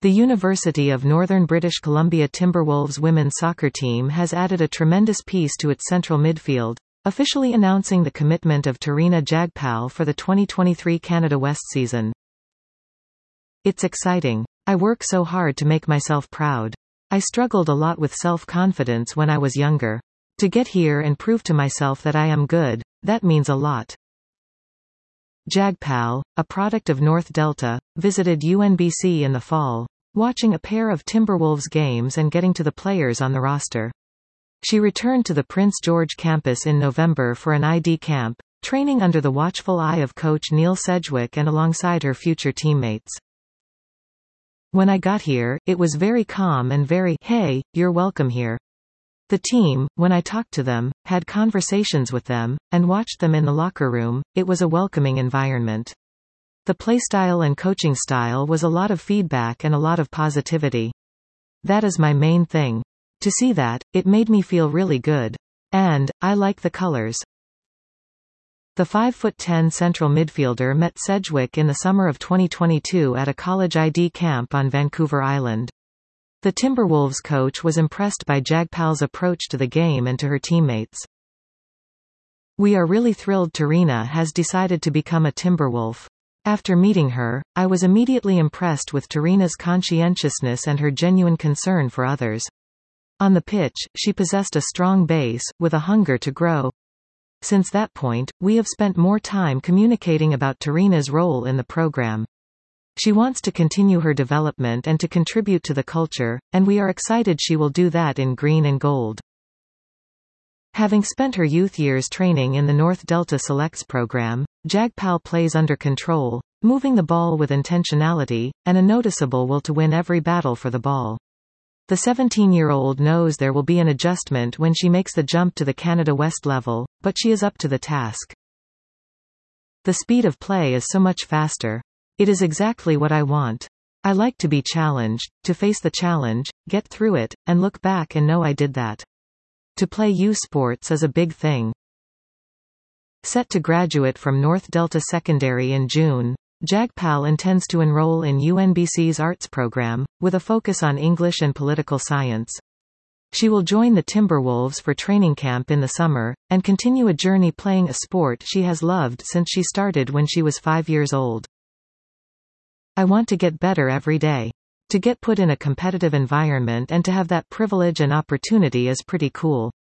The University of Northern British Columbia Timberwolves women's soccer team has added a tremendous piece to its central midfield, officially announcing the commitment of Terina Jagpal for the 2023 Canada West season. It's exciting. I work so hard to make myself proud. I struggled a lot with self-confidence when I was younger. To get here and prove to myself that I am good, that means a lot. Jagpal, a product of North Delta, visited UNBC in the fall, watching a pair of Timberwolves games and getting to the players on the roster. She returned to the Prince George campus in November for an ID camp, training under the watchful eye of coach Neil Sedgwick and alongside her future teammates. When I got here, it was very calm and very, "Hey, you're welcome here." The team, when I talked to them, had conversations with them, and watched them in the locker room, it was a welcoming environment. The playstyle and coaching style was a lot of feedback and a lot of positivity. That is my main thing. To see that, it made me feel really good. And, I like the colors. The 5'10" central midfielder met Sedgwick in the summer of 2022 at a college ID camp on Vancouver Island. The Timberwolves coach was impressed by Jagpal's approach to the game and to her teammates. "We are really thrilled Terina has decided to become a Timberwolf. After meeting her, I was immediately impressed with Terina's conscientiousness and her genuine concern for others. On the pitch, she possessed a strong base, with a hunger to grow. Since that point, we have spent more time communicating about Terina's role in the program. She wants to continue her development and to contribute to the culture, and we are excited she will do that in green and gold." Having spent her youth years training in the North Delta Selects program, Jagpal plays under control, moving the ball with intentionality, and a noticeable will to win every battle for the ball. The 17-year-old knows there will be an adjustment when she makes the jump to the Canada West level, but she is up to the task. "The speed of play is so much faster. It is exactly what I want. I like to be challenged, to face the challenge, get through it, and look back and know I did that. To play U Sports is a big thing." Set to graduate from North Delta Secondary in June, Jagpal intends to enroll in UNBC's arts program, with a focus on English and political science. She will join the Timberwolves for training camp in the summer, and continue a journey playing a sport she has loved since she started when she was 5 years old. "I want to get better every day. To get put in a competitive environment and to have that privilege and opportunity is pretty cool.